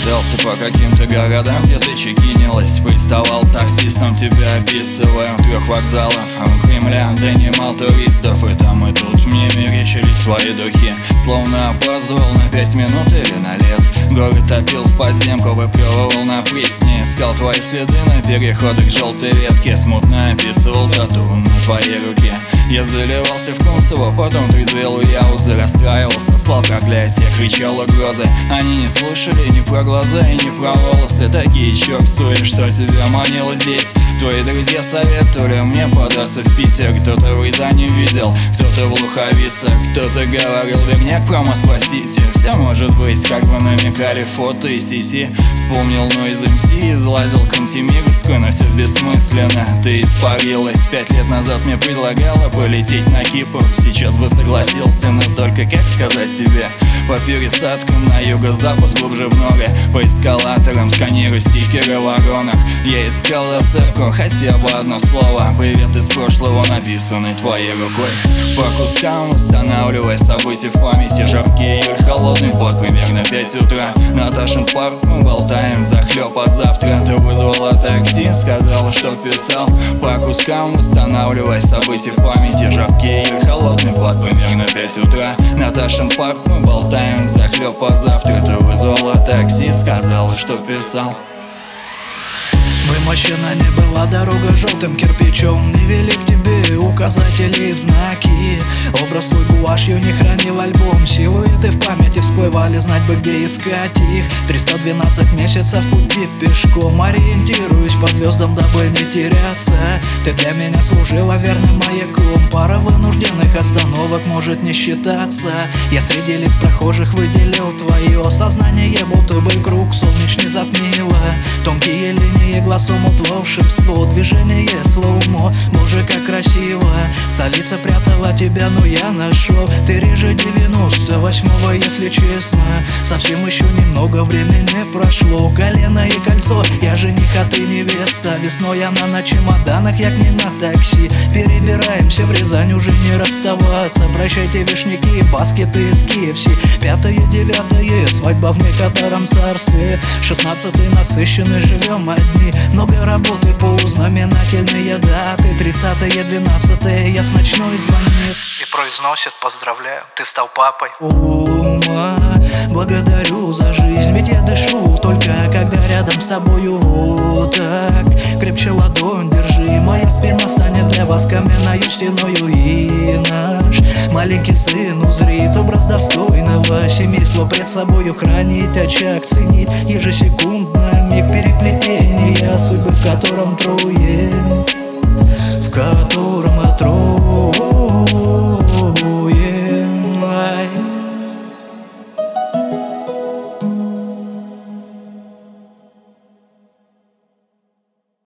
Шатался по каким-то городам, где ты чекинилась. Приставал таксистом, тебя описывая у 3 вокзалов у Кремля, донимал туристов. И там, и тут мне мерещились твои духи. Словно опаздывал на 5 минут или на лет. Горы топил в подземку, выплевывал на пресне. Искал твои следы на переходах желтой ветки. Смутно описывал тату на твоей руке. Я заливался в Кунцево, потом трезвел у Яузы. Расстраивался, слал проклятия, кричал угрозы. Они не слушали ни про глаза и ни про волосы. Такие черствые, что тебя манило здесь. Твои друзья советовали мне податься в Питер. Кто-то в Рязани видел, кто-то в Луховицах. Кто-то говорил верняк про Москва-Сити. Все может быть, как бы намекали фото и сети. Вспомнил Noise MC, излазил Кантемировскую, но все бессмысленно. Ты испарилась, 5 лет назад мне предлагала полететь на Кипр. Сейчас бы согласился, но только как сказать тебе? По пересадкам на юго-запад, глубже в ноги. По эскалаторам сканирую стикеры в вагонах. Я искал зацепку, хотя бы одно слово. Привет из прошлого, написанный твоей рукой. По кускам восстанавливая события в памяти. Жаркий июль, холодный пот, примерно 5 утра. Наташин парк, мы болтаем захлеб от завтра. Ты вызвала такси, сказала, что писал. По кускам восстанавливая события в памяти. Жаркий июль, холодный пот, примерно 5 утра. Наташин парк, мы болтаем захлеб от завтра. Ты вызвала такси, сказала, что писал. Вымощена не была дорога желтым кирпичом. Не вели к тебе указатели и знаки. Образ свой гуашью не хранил альбом. Силуэты в памяти всплывали, знать бы где искать их. 312 месяцев пути пешком. Ориентируюсь по звездам, дабы не теряться. Ты для меня служила верным маяком. Пара вынужденных остановок может не считаться. Я среди лиц прохожих выделил твое сознание, будто бы круг солнечный затмило. Тонкие линии глаз умут волшебство, движение слоумо, боже, как красиво. Столица прятала тебя, но я нашел. Ты реже 98-го, если честно. Совсем еще немного времени прошло. Колено и кольцо, я жених, а ты невеста. Весной она на чемоданах, як не на такси. Перебираемся в Рязань, уже не расставаться. Прощайте вишняки и баскеты из KFC. 5-е, 9-е, свадьба в некотором царстве. 16-й насыщенный, живем одни. Много работы по знаменательные даты. 30-е, 12-е, я с ночной звонит и произносит: поздравляю, ты стал папой. Ума, благодарю за жизнь, ведь я дышу только когда рядом с тобою. Вот так, крепче ладонь держи. Моя спина станет для вас каменною стеною. И наш маленький сын узрит образ достойного семейства. Пред собою хранить очаг, ценить ежесекундно миг переплетения судьбы, в котором трое, в котором трое.